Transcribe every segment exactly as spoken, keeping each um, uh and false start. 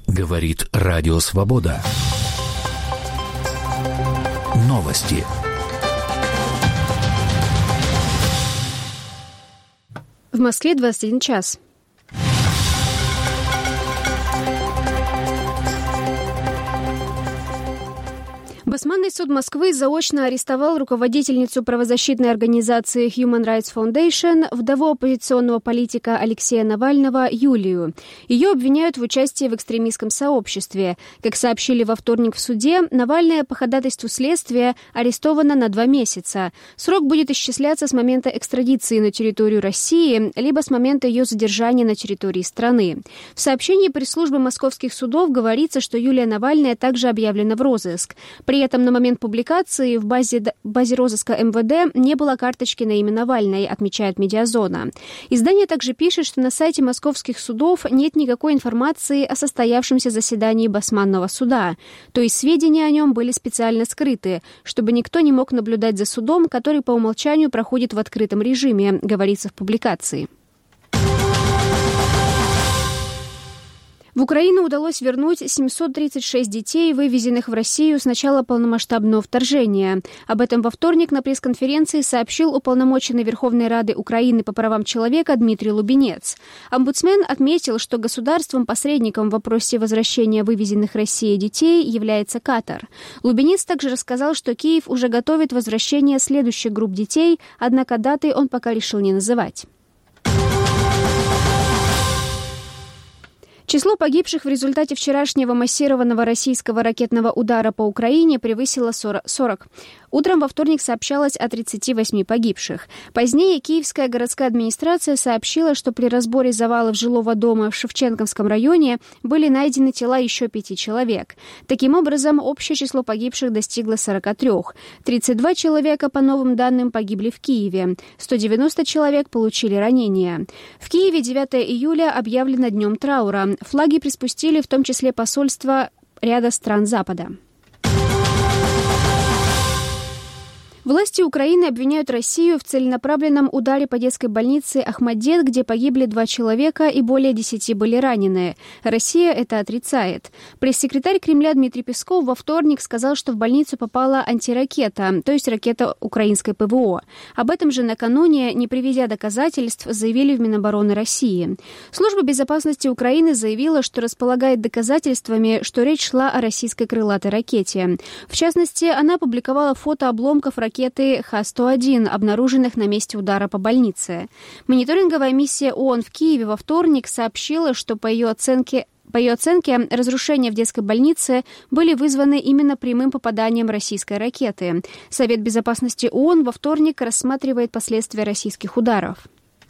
Говорит Радио Свобода. Новости. В Москве двадцать один час. Басманный суд Москвы заочно арестовал руководительницу правозащитной организации Human Rights Foundation, вдову оппозиционного политика Алексея Навального Юлию. Ее обвиняют в участии в экстремистском сообществе. Как сообщили во вторник в суде, Навальная по ходатайству следствия арестована на два месяца. Срок будет исчисляться с момента экстрадиции на территорию России, либо с момента ее задержания на территории страны. В сообщении пресс-службы московских судов говорится, что Юлия Навальная также объявлена в розыск. При этом на момент публикации в базе, базе розыска эм вэ дэ не было карточки на имя Навальной, отмечает «Медиазона». Издание также пишет, что на сайте московских судов нет никакой информации о состоявшемся заседании Басманного суда. То есть сведения о нем были специально скрыты, чтобы никто не мог наблюдать за судом, который по умолчанию проходит в открытом режиме, говорится в публикации. В Украину удалось вернуть семьсот тридцать шесть детей, вывезенных в Россию с начала полномасштабного вторжения. Об этом во вторник на пресс-конференции сообщил уполномоченный Верховной Рады Украины по правам человека Дмитрий Лубенец. Омбудсмен отметил, что государством-посредником в вопросе возвращения вывезенных Россией детей является Катар. Лубенец также рассказал, что Киев уже готовит возвращение следующих групп детей, однако даты он пока решил не называть. Число погибших в результате вчерашнего массированного российского ракетного удара по Украине превысило сорок. Утром во вторник сообщалось о тридцати восьми погибших. Позднее Киевская городская администрация сообщила, что при разборе завалов жилого дома в Шевченковском районе были найдены тела еще пяти человек. Таким образом, общее число погибших достигло сорока трёх. тридцать два человека, по новым данным, погибли в Киеве. сто девяносто человек получили ранения. В Киеве девятого июля объявлено днем траура. Флаги приспустили в том числе посольства ряда стран Запада. Власти Украины обвиняют Россию в целенаправленном ударе по детской больнице Ахмаддет, где погибли два человека и более десяти были ранены. Россия это отрицает. Пресс-секретарь Кремля Дмитрий Песков во вторник сказал, что в больницу попала антиракета, то есть ракета украинской пэ вэ о. Об этом же накануне, не приведя доказательств, заявили в Минобороны России. Служба безопасности Украины заявила, что располагает доказательствами, что речь шла о российской крылатой ракете. В частности, она опубликовала фото обломков ракеты ракеты Х сто один, обнаруженных на месте удара по больнице. Мониторинговая миссия ООН в Киеве во вторник сообщила, что по ее оценке По ее оценке, разрушения в детской больнице были вызваны именно прямым попаданием российской ракеты. Совет безопасности ООН во вторник рассматривает последствия российских ударов.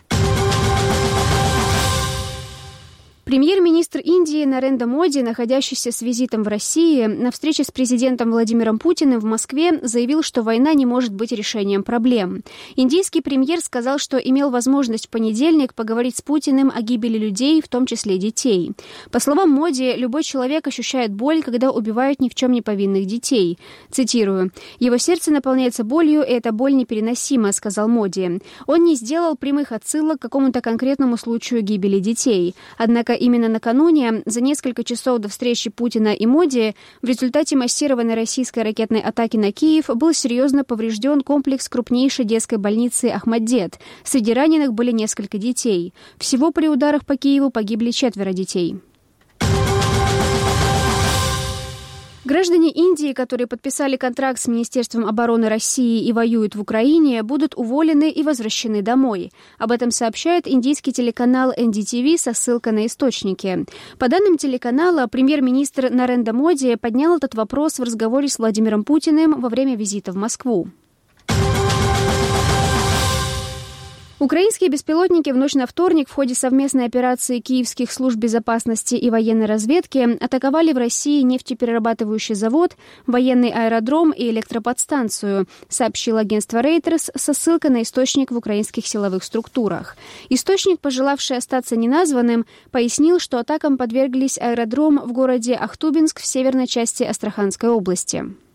Премьер-министр Индии Нарендра Моди, находящийся с визитом в России, на встрече с президентом Владимиром Путиным в Москве заявил, что война не может быть решением проблем. Индийский премьер сказал, что имел возможность в понедельник поговорить с Путиным о гибели людей, в том числе детей. По словам Моди, любой человек ощущает боль, когда убивают ни в чем не повинных детей. Цитирую: «Его сердце наполняется болью, и эта боль непереносима», — сказал Моди. Он не сделал прямых отсылок к какому-то конкретному случаю гибели детей. Однако именно накануне, за несколько часов до встречи Путина и Моди, в результате массированной российской ракетной атаки на Киев был серьезно поврежден комплекс крупнейшей детской больницы Ахмаддет. Среди раненых были несколько детей. Всего при ударах по Киеву погибли четверо детей. Граждане Индии, которые подписали контракт с Министерством обороны России и воюют в Украине, будут уволены и возвращены домой. Об этом сообщает индийский телеканал эн ди ти ви со ссылкой на источники. По данным телеканала, премьер-министр Нарендра Моди поднял этот вопрос в разговоре с Владимиром Путиным во время визита в Москву. Украинские беспилотники в ночь на вторник в ходе совместной операции киевских служб безопасности и военной разведки атаковали в России нефтеперерабатывающий завод, военный аэродром и электроподстанцию, сообщило агентство Reuters со ссылкой на источник в украинских силовых структурах. Источник, пожелавший остаться неназванным, пояснил, что атакам подверглись аэродром в городе Ахтубинск в северной части Астраханской области.